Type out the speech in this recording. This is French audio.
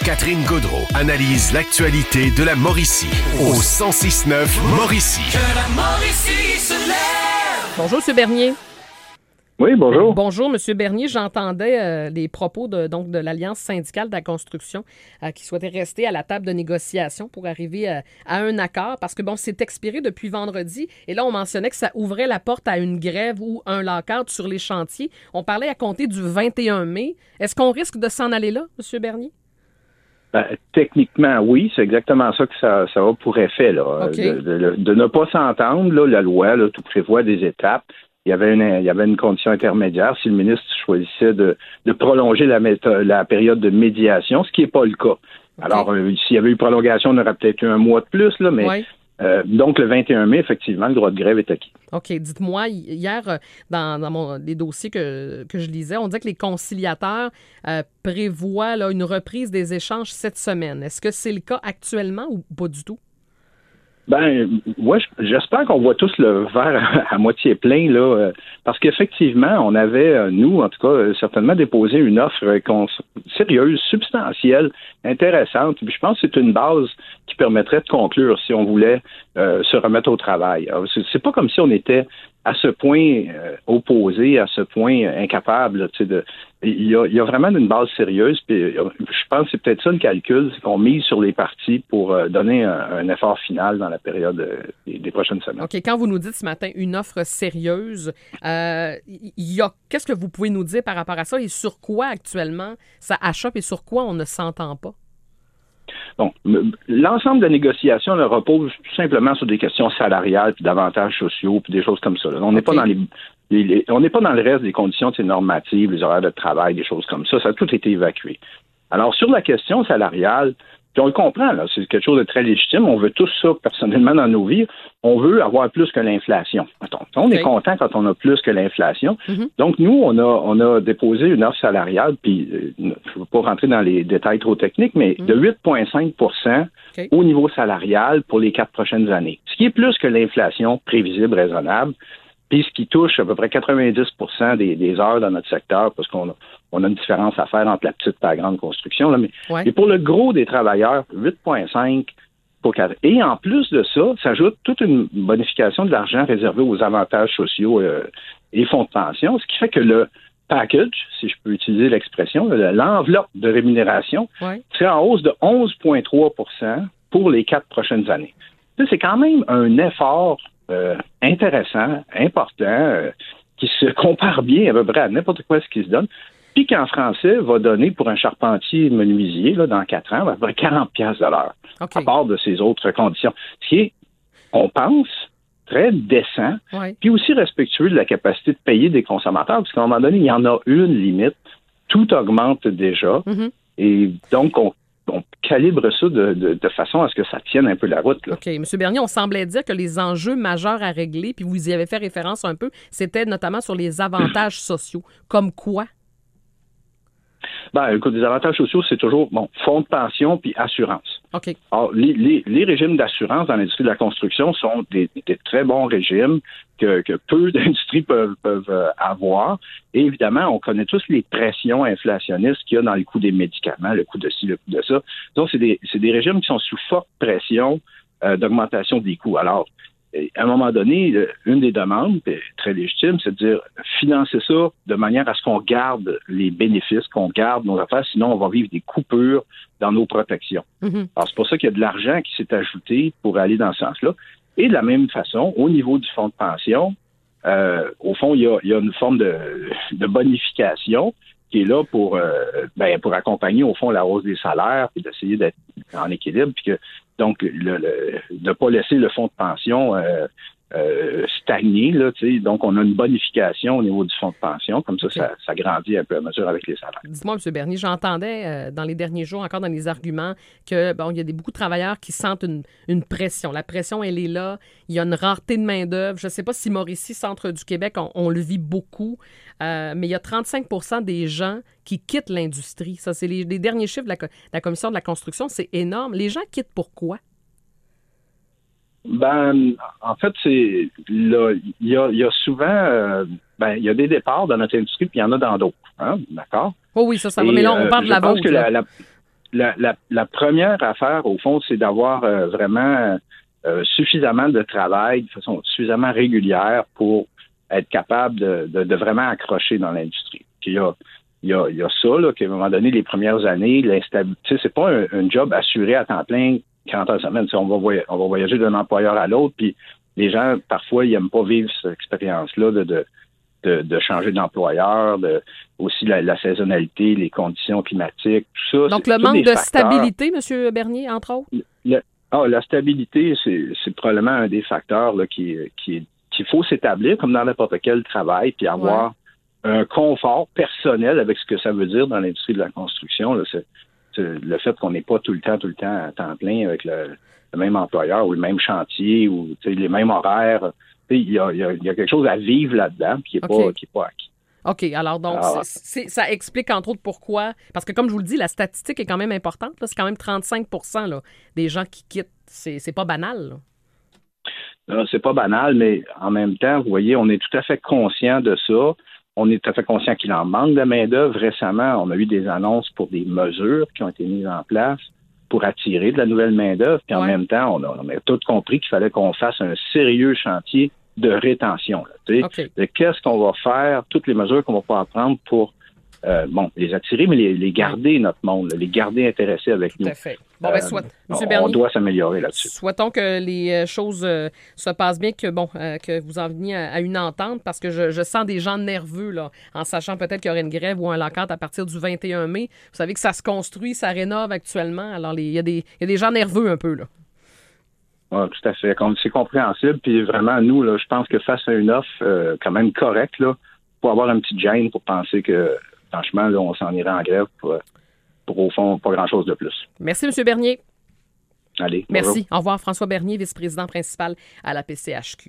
Catherine Gaudreau analyse l'actualité de la Mauricie au 106.9 Mauricie. Que la Mauricie se lève! Bonjour, M. Bernier. Oui, bonjour. Bonjour, M. Bernier. J'entendais les propos de l'Alliance syndicale de la construction qui souhaitait rester à la table de négociation pour arriver à un accord parce que, c'est expiré depuis vendredi. Et là, on mentionnait que ça ouvrait la porte à une grève ou un lock-out sur les chantiers. On parlait à compter du 21 mai. Est-ce qu'on risque de s'en aller là, M. Bernier? Techniquement, oui, c'est exactement ça que ça a pour effet. Là, okay. de ne pas s'entendre, là, la loi tout prévoit des étapes. Il y avait une condition intermédiaire si le ministre choisissait de prolonger la période de médiation, ce qui n'est pas le cas. Okay. Alors, s'il y avait eu prolongation, on aurait peut-être eu un mois de plus, là, mais ouais. Donc le 21 mai, effectivement, le droit de grève est acquis. OK. Dites-moi, hier, dans les dossiers que je lisais, on disait que les conciliateurs prévoient là, une reprise des échanges cette semaine. Est-ce que c'est le cas actuellement ou pas du tout? Moi, j'espère qu'on voit tous le verre à moitié plein, là, parce qu'effectivement, on avait, nous, en tout cas, certainement déposé une offre sérieuse, substantielle, intéressante. Puis je pense que c'est une base qui permettrait de conclure si on voulait se remettre au travail. Alors, c'est pas comme si on était à ce point opposé, à ce point incapable. Il y a vraiment une base sérieuse. Puis je pense que c'est peut-être ça le calcul, c'est qu'on mise sur les partis pour donner un effort final dans la période des prochaines semaines. OK. Quand vous nous dites ce matin une offre sérieuse, qu'est-ce que vous pouvez nous dire par rapport à ça et sur quoi actuellement ça achoppe et sur quoi on ne s'entend pas? Bon, l'ensemble de la négociation repose tout simplement sur des questions salariales, puis d'avantages sociaux, puis des choses comme ça. Là. On n'est pas dans on n'est pas dans le reste des conditions normatives, les horaires de travail, des choses comme ça. Ça a tout été évacué. Alors, sur la question salariale, puis on le comprend, là, c'est quelque chose de très légitime. On veut tous ça personnellement dans nos vies. On veut avoir plus que l'inflation. On est content quand on a plus que l'inflation. Mm-hmm. Donc, nous, on a déposé une offre salariale, puis je ne veux pas rentrer dans les détails trop techniques, mais de 8,5 % au niveau salarial pour les 4 prochaines années. Ce qui est plus que l'inflation prévisible, raisonnable, puis ce qui touche à peu près 90 % des heures dans notre secteur, parce qu'on a une différence à faire entre la petite et la grande construction. Là, mais pour le gros des travailleurs, 8,5 pour 4. Et en plus de ça, s'ajoute toute une bonification de l'argent réservé aux avantages sociaux et fonds de pension, ce qui fait que le package, si je peux utiliser l'expression, l'enveloppe de rémunération serait en hausse de 11,3 % pour les 4 prochaines années. C'est quand même un effort intéressant, important, qui se compare bien à peu près à n'importe quoi ce qui se donne, puis qu'en français va donner pour un charpentier menuisier là, dans 4 ans, à peu près 40$ de l'heure, à part de ces autres conditions. Ce qui est, on pense, très décent, puis aussi respectueux de la capacité de payer des consommateurs, parce qu'à un moment donné, il y en a une limite, tout augmente déjà, et donc on calibre ça de façon à ce que ça tienne un peu la route. Là. OK. M. Bernier, on semblait dire que les enjeux majeurs à régler, puis vous y avez fait référence un peu, c'était notamment sur les avantages sociaux. Comme quoi? Écoute, les avantages sociaux, c'est toujours, fonds de pension puis assurance. OK. Alors, les régimes d'assurance dans l'industrie de la construction sont des très bons régimes que peu d'industries peuvent avoir. Et évidemment, on connaît tous les pressions inflationnistes qu'il y a dans le coût des médicaments, le coût de ci, le coût de ça. Donc, c'est des régimes qui sont sous forte pression d'augmentation des coûts. Alors, à un moment donné, une des demandes, très légitime, c'est de dire financer ça de manière à ce qu'on garde les bénéfices, qu'on garde nos affaires, sinon on va vivre des coupures dans nos protections. Mm-hmm. Alors, c'est pour ça qu'il y a de l'argent qui s'est ajouté pour aller dans ce sens-là. Et de la même façon, au niveau du fonds de pension, au fond, il y a une forme de bonification qui est là pour accompagner, au fond, la hausse des salaires et d'essayer d'être en équilibre, puis que donc, de ne pas laisser le fonds de pension stagner. Là, donc, on a une bonification au niveau du fonds de pension. Comme ça, ça grandit un peu à mesure avec les salaires. Dites-moi, M. Bernier, j'entendais dans les derniers jours, encore dans les arguments, que il y a beaucoup de travailleurs qui sentent une pression. La pression, elle est là. Il y a une rareté de main-d'œuvre. Je ne sais pas si Mauricie, centre du Québec, on le vit beaucoup. Mais il y a 35 % des gens qui quittent l'industrie. Ça, c'est les derniers chiffres de la Commission de la construction. C'est énorme. Les gens quittent pourquoi? En fait, il y a souvent, il y a des départs dans notre industrie, puis il y en a dans d'autres. Hein? D'accord? Oh oui, ça va. Mais là, on parle de la vôtre. la première affaire, au fond, c'est d'avoir vraiment suffisamment de travail de façon suffisamment régulière pour être capable de vraiment accrocher dans l'industrie. Puis il y a ça, là, qu'à un moment donné, les premières années, l'instabilité, c'est pas un job assuré à temps plein 40 heures semaine. On va voyager d'un employeur à l'autre, puis les gens, parfois, ils n'aiment pas vivre cette expérience-là de changer d'employeur, aussi la saisonnalité, les conditions climatiques, tout ça. Donc, le manque de stabilité, M. Bernier, entre autres? La stabilité, c'est probablement un des facteurs là, qu'il faut s'établir, comme dans n'importe quel travail, puis avoir un confort personnel avec ce que ça veut dire dans l'industrie de la construction. Là, c'est le fait qu'on n'est pas tout le temps à temps plein avec le même employeur ou le même chantier ou les mêmes horaires. Il y a quelque chose à vivre là-dedans qui n'est pas acquis. OK. Alors, donc, ça explique, entre autres, pourquoi. Parce que, comme je vous le dis, la statistique est quand même importante. Là. C'est quand même 35 là, des gens qui quittent. C'est pas banal. Là. Non, c'est pas banal, mais en même temps, vous voyez, on est tout à fait conscient de ça. On est tout à fait conscient qu'il en manque de main-d'œuvre. Récemment, on a eu des annonces pour des mesures qui ont été mises en place pour attirer de la nouvelle main-d'œuvre. Puis en même temps, on a tous compris qu'il fallait qu'on fasse un sérieux chantier de rétention. Là, de qu'est-ce qu'on va faire, toutes les mesures qu'on va pouvoir prendre pour les attirer, mais les garder, notre monde, les garder intéressés avec nous. Tout à fait. Bon, M. Bernier, on doit s'améliorer là-dessus. Souhaitons que les choses se passent bien, que vous en veniez à une entente, parce que je sens des gens nerveux, là, en sachant peut-être qu'il y aurait une grève ou un lock-out à partir du 21 mai. Vous savez que ça se construit, ça rénove actuellement. Alors, il y a des gens nerveux un peu, là. Oui, tout à fait. C'est compréhensible. Puis vraiment, nous, là, je pense que face à une offre quand même correcte, là, faut avoir un petit gêne pour penser que, franchement, là, on s'en irait en grève pour au fond, pas grand-chose de plus. Merci, M. Bernier. Allez. Merci. Bonjour. Au revoir, François Bernier, vice-président principal à la PCHQ.